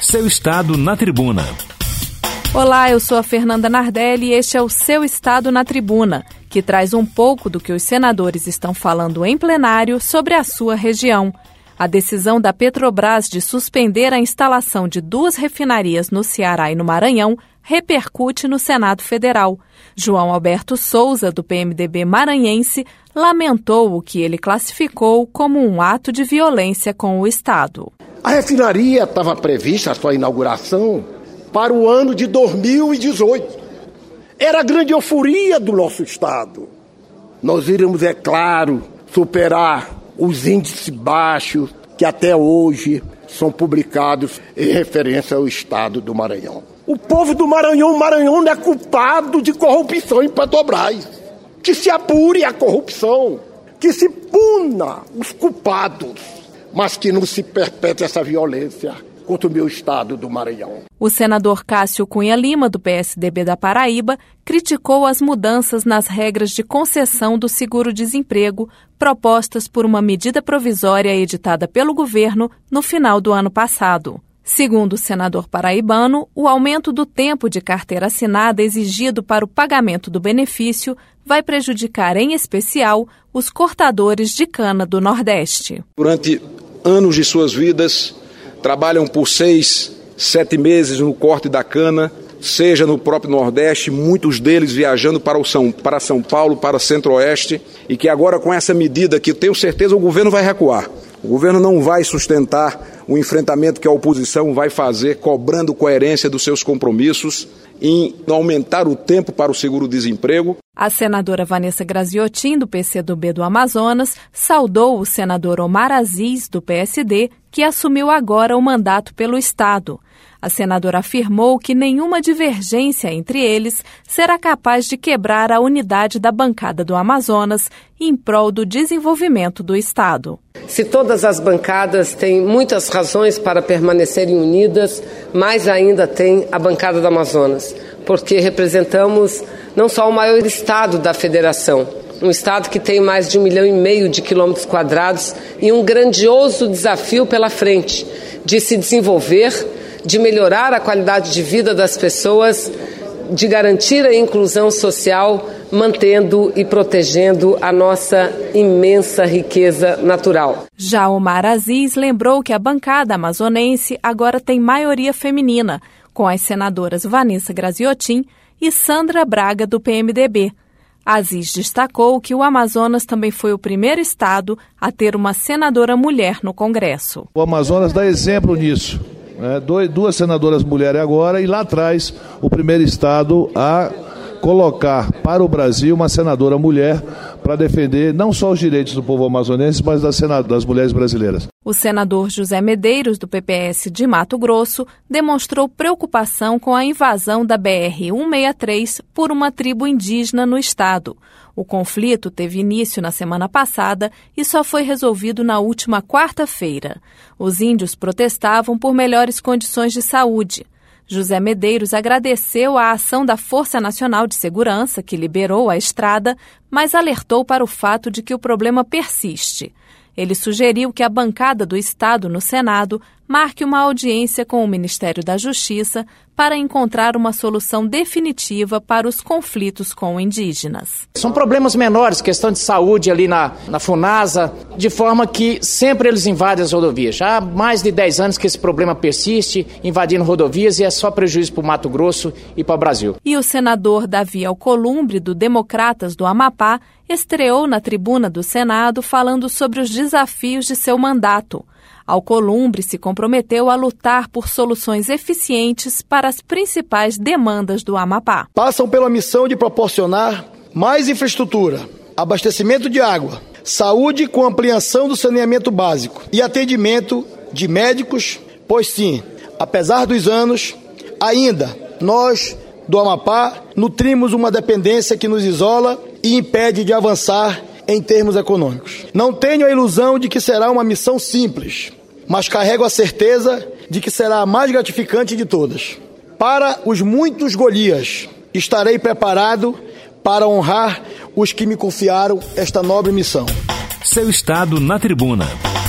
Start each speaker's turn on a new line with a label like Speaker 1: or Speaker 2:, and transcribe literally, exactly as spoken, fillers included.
Speaker 1: Seu Estado na Tribuna.
Speaker 2: Olá, eu sou a Fernanda Nardelli e este é o Seu Estado na Tribuna, que traz um pouco do que os senadores estão falando em plenário sobre a sua região. A decisão da Petrobras de suspender a instalação de duas refinarias no Ceará e no Maranhão repercute no Senado Federal. João Alberto Souza, do P M D B maranhense, lamentou o que ele classificou como um ato de violência com o Estado.
Speaker 3: A refinaria estava prevista, a sua inauguração, para o ano de dois mil e dezoito. Era a grande euforia do nosso Estado. Nós iremos, é claro, superar os índices baixos que até hoje são publicados em referência ao Estado do Maranhão. O povo do Maranhão, o Maranhão não é culpado de corrupção em Petrobras. Que se apure a corrupção, que se puna os culpados, mas que não se perpetre essa violência contra o meu Estado do Maranhão.
Speaker 2: O senador Cássio Cunha Lima, do P S D B da Paraíba, criticou as mudanças nas regras de concessão do seguro-desemprego propostas por uma medida provisória editada pelo governo no final do ano passado. Segundo o senador paraibano, o aumento do tempo de carteira assinada exigido para o pagamento do benefício vai prejudicar, em especial, os cortadores de cana do Nordeste.
Speaker 4: Durante anos de suas vidas, trabalham por seis, sete meses no corte da cana, seja no próprio Nordeste, muitos deles viajando para, o São, para São Paulo, para o Centro-Oeste, e que agora com essa medida que eu tenho certeza o governo vai recuar. O governo não vai sustentar o enfrentamento que a oposição vai fazer, cobrando coerência dos seus compromissos em aumentar o tempo para o seguro-desemprego.
Speaker 2: A senadora Vanessa Graziotin, do P C do B do Amazonas, saudou o senador Omar Aziz, do P S D, que assumiu agora o mandato pelo Estado. A senadora afirmou que nenhuma divergência entre eles será capaz de quebrar a unidade da bancada do Amazonas em prol do desenvolvimento do Estado.
Speaker 5: Se todas as bancadas têm muitas razões para permanecerem unidas, mais ainda tem a bancada do Amazonas, porque representamos não só o maior estado da federação, um estado que tem mais de um milhão e meio de quilômetros quadrados e um grandioso desafio pela frente de se desenvolver, de melhorar a qualidade de vida das pessoas, de garantir a inclusão social, mantendo e protegendo a nossa imensa riqueza natural.
Speaker 2: Já Omar Aziz lembrou que a bancada amazonense agora tem maioria feminina, com as senadoras Vanessa Graziotin e Sandra Braga, do P M D B. Aziz destacou que o Amazonas também foi o primeiro estado a ter uma senadora mulher no Congresso.
Speaker 6: O Amazonas dá exemplo nisso. É, dois, duas senadoras mulheres agora e lá atrás o primeiro estado a colocar para o Brasil uma senadora mulher para defender não só os direitos do povo amazonense, mas das, senado, das mulheres brasileiras.
Speaker 2: O senador José Medeiros, do P P S de Mato Grosso, demonstrou preocupação com a invasão da B R cento e sessenta e três por uma tribo indígena no estado. O conflito teve início na semana passada e só foi resolvido na última quarta-feira. Os índios protestavam por melhores condições de saúde. José Medeiros agradeceu a ação da Força Nacional de Segurança, que liberou a estrada, mas alertou para o fato de que o problema persiste. Ele sugeriu que a bancada do Estado no Senado marque uma audiência com o Ministério da Justiça para encontrar uma solução definitiva para os conflitos com indígenas.
Speaker 7: São problemas menores, questão de saúde ali na, na FUNASA, de forma que sempre eles invadem as rodovias. Já há mais de dez anos que esse problema persiste, invadindo rodovias, e é só prejuízo para o Mato Grosso e para o Brasil.
Speaker 2: E o senador Davi Alcolumbre, do Democratas do Amapá, estreou na tribuna do Senado falando sobre os desafios de seu mandato. Alcolumbre se comprometeu a lutar por soluções eficientes para as principais demandas do Amapá.
Speaker 8: Passam pela missão de proporcionar mais infraestrutura, abastecimento de água, saúde com ampliação do saneamento básico e atendimento de médicos, pois sim, apesar dos anos, ainda nós do Amapá nutrimos uma dependência que nos isola e impede de avançar em termos econômicos. Não tenho a ilusão de que será uma missão simples, mas carrego a certeza de que será a mais gratificante de todas. Para os muitos Golias, estarei preparado para honrar os que me confiaram esta nobre missão.
Speaker 1: Seu Estado na Tribuna.